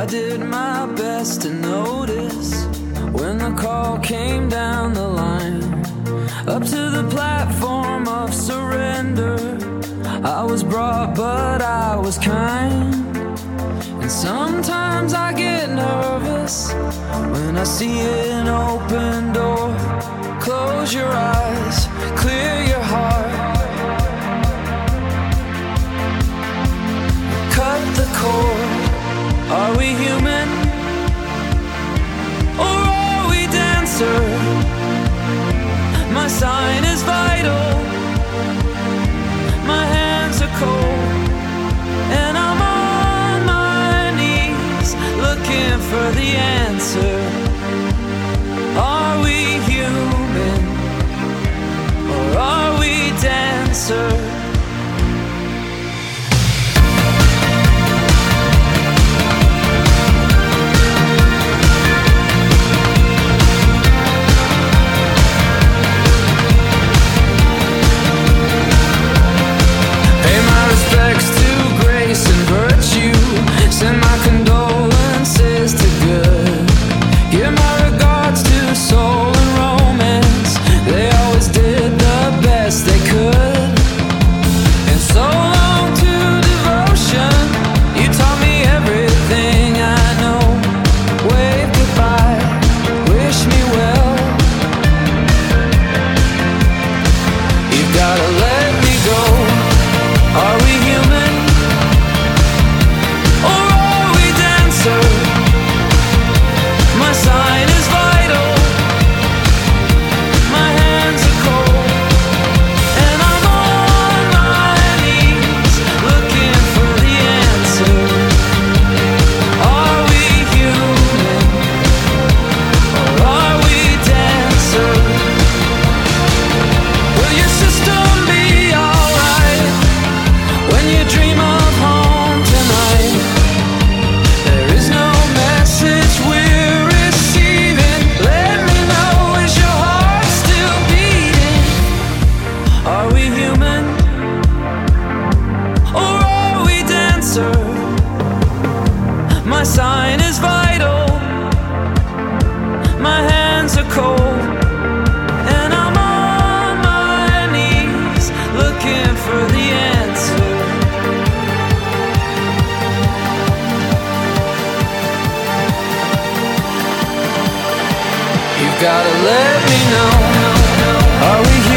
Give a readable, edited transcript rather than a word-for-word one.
I did my best to notice when the call came down the line, up to the platform of surrender. I was brought, but I was kind. And sometimes I get nervous when I see an open door. Close your eyes, clear your heart, cut the cord. Are we human, or are we dancer? My sign is vital, my hands are cold, and I'm on my knees looking for the answer. Are we human, or are we dancer? Respects to grace and virtue. Send my condolences to good. Give my regards to soul and romance. They always did the best they could. And so long to devotion. You taught me everything I know. Wave goodbye, wish me well. You've gotta let me go. Are we human, or are we dancer? My sign is vital, my hands are cold, and I'm on my knees looking for the answer. Are we human, or are we dancer? Will your system be alright when you dream of home tonight? There is no message we're receiving. Let me know, is your heart still beating? Are we human, or are we dancer? My sign is vital, my hands are cold, and I'm on my knees looking for the answer. You've gotta let me know. Are we here?